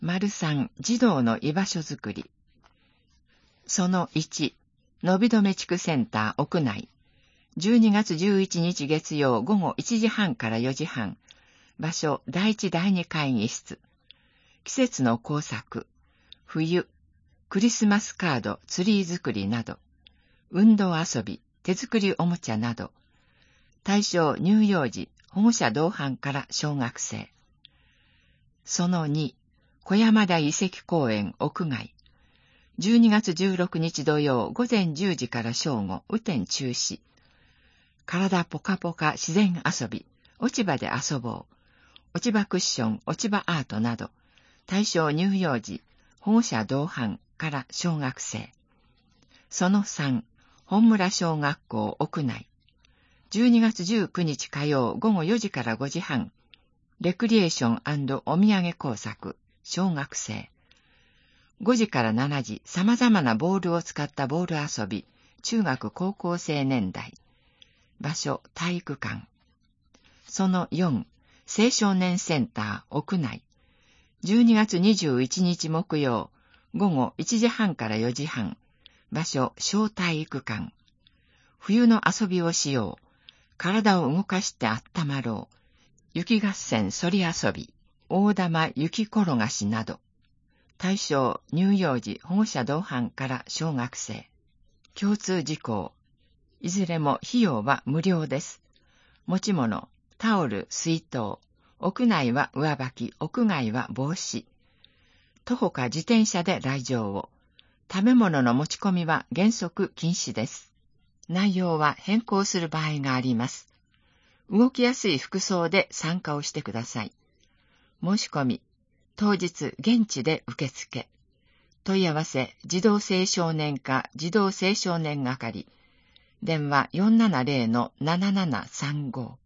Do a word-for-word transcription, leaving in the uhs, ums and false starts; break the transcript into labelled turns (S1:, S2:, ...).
S1: 丸三、児童の居場所づくり。そのいち、のびどめ地区センター屋内。じゅうにがつじゅういちにち月曜午後いちじはんからよじはん。場所、だいいちだいに会議室。季節の工作。冬、クリスマスカード、ツリー作りなど。運動遊び、手作りおもちゃなど。対象、乳幼児、保護者同伴から小学生。そのに、小山田遺跡公園屋外。じゅうにがつじゅうろくにち土曜午前じゅうじから正午、雨天中止。体ポカポカ自然遊び、落ち葉で遊ぼう。落ち葉クッション、落ち葉アートなど。対象乳幼児、保護者同伴から小学生。そのさん、本村小学校屋内。じゅうにがつじゅうくにち火曜午後よじからごじはん。レクリエーション&お土産工作、小学生。ごじからしちじ、様々なボールを使ったボール遊び、中学高校生年代。場所、体育館。そのよん、青少年センター屋内。じゅうにがつにじゅういちにち木曜、午後いちじはんからよじはん。場所、小体育館。冬の遊びをしよう。体を動かしてあったまろう。雪合戦、そり遊び、大玉雪転がしなど。対象、乳幼児、保護者同伴から小学生。共通事項。いずれも費用は無料です。持ち物、タオル、水筒。屋内は上履き、屋外は帽子。徒歩か自転車で来場を。食べ物の持ち込みは原則禁止です。内容は変更する場合があります。動きやすい服装で参加をしてください。申し込み、当日現地で受付。問い合わせ、児童青少年課児童青少年係。電話 よんななゼロのななななさんご。